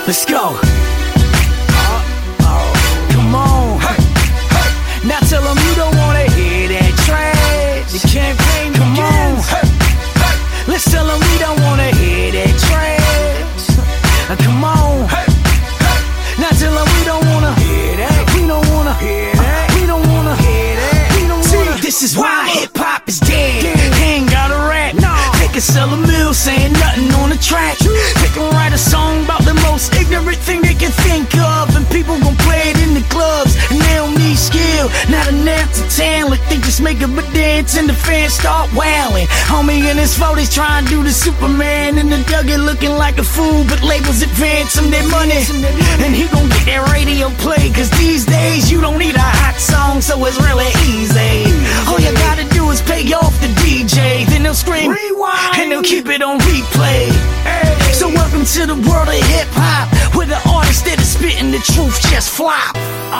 Let's go. Come on. Now tell them you don't wanna hear that trash. You can't blame me. Come on. Let's tell them we don't wanna hear that trash. Come on. Now tell them we don't wanna hear that. We don't wanna hear that. We don't wanna hear that. We don't wanna. This is why hip hop is dead. They ain't gotta rap. They can sell a mill saying nothing on the track. They can write a song about the most ignorant thing they can think of, and people gon' play it in the clubs. And they don't need skill, not an ounce of talent. They just make up a dance and the fans start wailing. Homie in his 40s trying to do the Superman in the Dougie, looking like a fool, but labels advance him their money. And he gon' get that radio play, cause these days you don't need a hot song, so it's really easy. All you gotta do is pay off the DJ, then they'll scream rewind, and they'll keep it on replay. So welcome to the world of hip hop, where the artists that are spitting the truth just flop.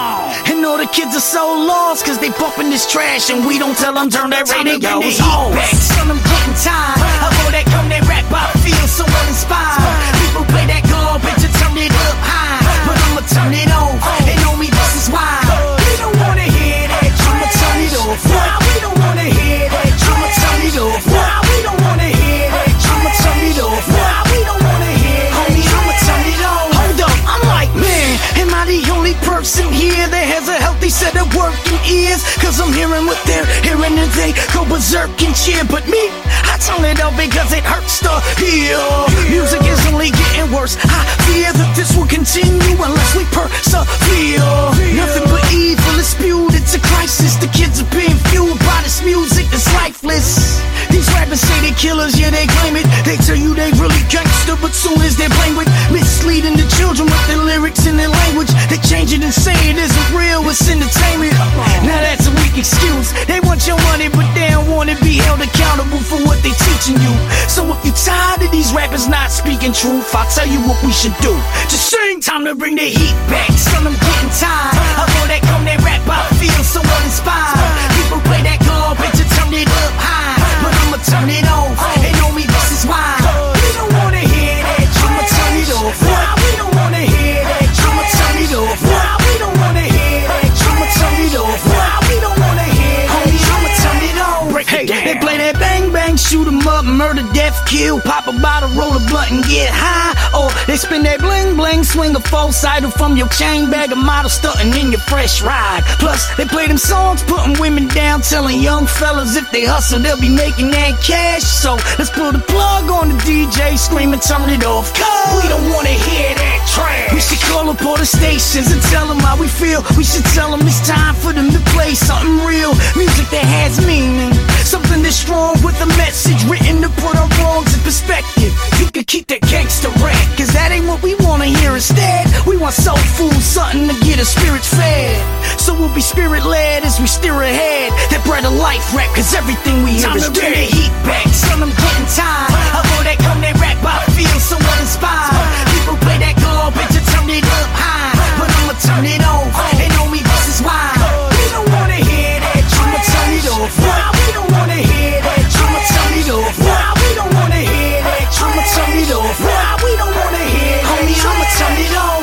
And all the kids are so lost, cause they bumping this trash, and we don't tell them turn that radios off. Son, I'm getting tired of all that come that rap, I feel so uninspired. People play that garbage to turn it up high, but I'ma turn it off, and homie, this is why. We don't wanna hear that, I'ma turn it off. Why we don't wanna hear that, I'ma turn it off. Why we don't wanna hear that, I'ma turn it off. Why we don't wanna hear that, homie, I'ma turn it off. Hold up, I'm like, man, am I the only person here that has a healthy set of working ears? Cause I'm hearing what they're hearing and they go berserk and cheer. But me, I turn it off because it hurts to hear. Music is only getting worse. I fear that this will continue unless we persevere. Nothing but evil is spewed, it's a crisis. The kids are being fueled by this music that's lifeless. These rappers say they killers, yeah they claim it. They tell you they really gangster, but soon as they're playing with misleading the children with their lyrics and their language, they change it and say it isn't real, it's entertainment. Now that's a weak excuse. They want your money, but they don't want to be held accountable for what they teaching you. So if you're tired of these rappers not speaking truth, I'll tell you what we should do. Just sing, time to bring the heat back. Son, I'm getting tired of all that come that rap, I feel so uninspired. People play that garbage to turn it up high, but I'ma turn it off, and homie, this is why. We don't wanna hear that, I'ma turn it off. Why we don't wanna hear that, I'ma turn it off. Why we don't wanna hear that, I'ma turn it off. Why we don't wanna hear that, homie, I'ma turn it off. Break it down. They play that bang bang, shoot 'em up, murder, death, kill, pop a bottle, roll a blunt and get high. Or they spin that bling bling, swing a full sidle from your chain bag, a model stunting in your fresh ride. Plus they play them songs, putting women down, telling young fellas if they hustle they'll be making that cash. So let's pull the plug on the DJ, screaming turn it off, cause we don't wanna hear that trash. We should call up all the stations and tell them how we feel. We should tell them it's time for them to play something real, music that has meaning, something that's strong with a message written to put our wrongs in perspective. You can keep that gangster rap, cause that ain't what we wanna hear. Instead we want soul food, something to get our spirits fed. So we'll be spirit led as we steer ahead. That bread of life rap, cause everything we hear is dead. Time to bring the heat back, son, I'm getting tired of all that come that rap, I feel so uninspired. People play that garbage to turn it up high, but I'ma turn it off, and homie, this is why. We don't wanna hear that, I'ma turn it off. Why we don't wanna hear that, I'ma turn it off. Why we don't wanna hear that, I'ma turn it off. Why we don't wanna hear that, homie, I'ma turn it off.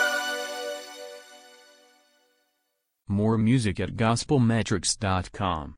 More music at gospelmetrics.com.